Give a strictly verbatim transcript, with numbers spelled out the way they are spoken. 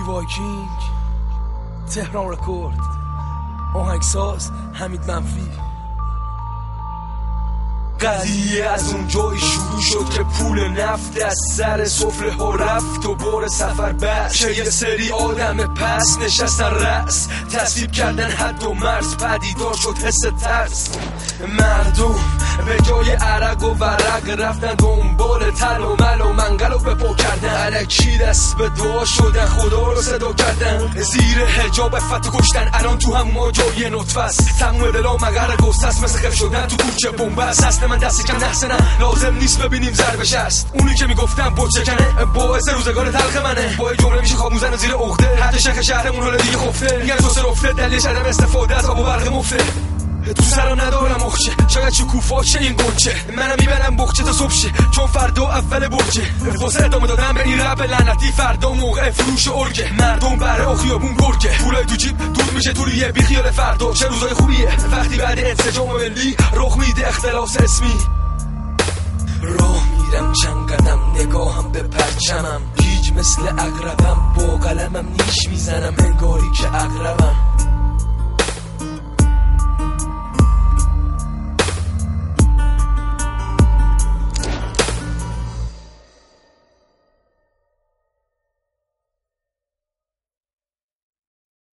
وایکینگ، تهران رکورد، آهنگساز حمید منفی. قضیه از اون جایی شروع شد که پول نفت از سر سفره ها رفت و بار سفر بست، که یه سری آدم پس نشستن رأس تصویب کردن حد و مرز، پدیدار شد حس ترس. مردم به جای عرق و ورق رفتن دنبال تل و مل و منقل و بپا کردن، الکی دست به دعا شدن، خدا رو صدا کردن، زیر حجاب فتو کشتن. الان تو هم ما جای نطفه است، تموم دلا مگر گسته است، مثل خف شدن تو کوچه بنبست. اصل من دستی کم نحسنه، لازم نیست ببینیم ضربش است. اونی که میگفتم بچکنه باعث روزگار تلخ منه، با جمله میشه خواب موزن و زیر عقده. حتی شک شهرمون حالا دیگه خفته، میگن تو سرفته دلیلش عدم استفاده از آب و برق مفته. تو سرم ندارم مخچه، شاید شکوفا چه این گنچه، منم میبرم بخچه تا صبح شه، چون فردا اول برجه. واسه ادامه دادم به این رپ لعنتی، فردا موقع فروش ارگه. مردم برای خیابون گرگه، پولای تو جیب دود میشه توریه، بی خیال فردا چه روزای خوبیه، وقتی بعد انسجام ملی رخ میده اختلاس اسمی. راه میرم چند قدم، نگاهم به پرچمم، گیج مثل عقربم، با قلمم نیش میزنم انگاری که عقربم.